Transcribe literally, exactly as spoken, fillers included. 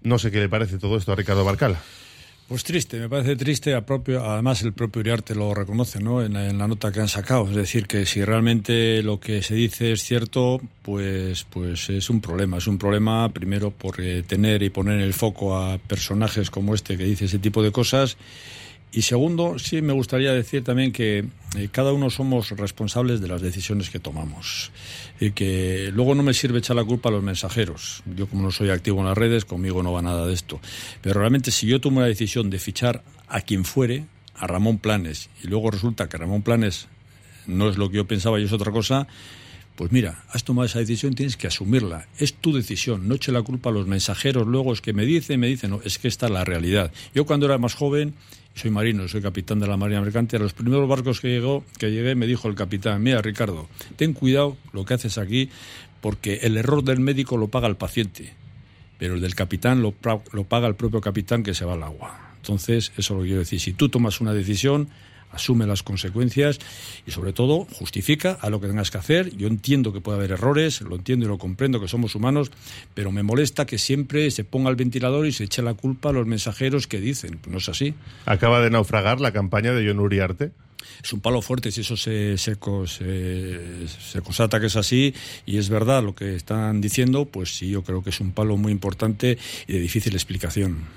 No sé qué le parece todo esto a Ricardo Barcala. Pues triste, me parece triste, a propio, además el propio Uriarte lo reconoce, ¿no?, en la, en la nota que han sacado, es decir, que si realmente lo que se dice es cierto, pues, pues es un problema, es un problema primero por eh, tener y poner el foco a personajes como este que dice ese tipo de cosas, y segundo, sí me gustaría decir también que eh, cada uno somos responsables de las decisiones que tomamos y que luego no me sirve echar la culpa a los mensajeros. Yo, como no soy activo en las redes, conmigo no va nada de esto, pero realmente si yo tomo la decisión de fichar a quien fuere, a Ramón Planes, y luego resulta que Ramón Planes no es lo que yo pensaba y es otra cosa, pues mira, has tomado esa decisión, tienes que asumirla. Es tu decisión, no eche la culpa a los mensajeros. Luego es que me dicen, me dicen, no, es que esta es la realidad. Yo cuando era más joven, soy marino, soy capitán de la Marina Mercante, a los primeros barcos que llegó, que llegué me dijo el capitán, mira Ricardo, ten cuidado lo que haces aquí, porque el error del médico lo paga el paciente, pero el del capitán lo, lo paga el propio capitán que se va al agua. Entonces, eso lo quiero decir, si tú tomas una decisión, asume las consecuencias y sobre todo justifica a lo que tengas que hacer. Yo entiendo que puede haber errores, lo entiendo y lo comprendo, que somos humanos, pero me molesta que siempre se ponga el ventilador y se eche la culpa a los mensajeros que dicen. No es así. Acaba de naufragar la campaña de Jon Uriarte. Es un palo fuerte si eso se, se, se, se constata que es así y es verdad lo que están diciendo, pues sí, yo creo que es un palo muy importante y de difícil explicación.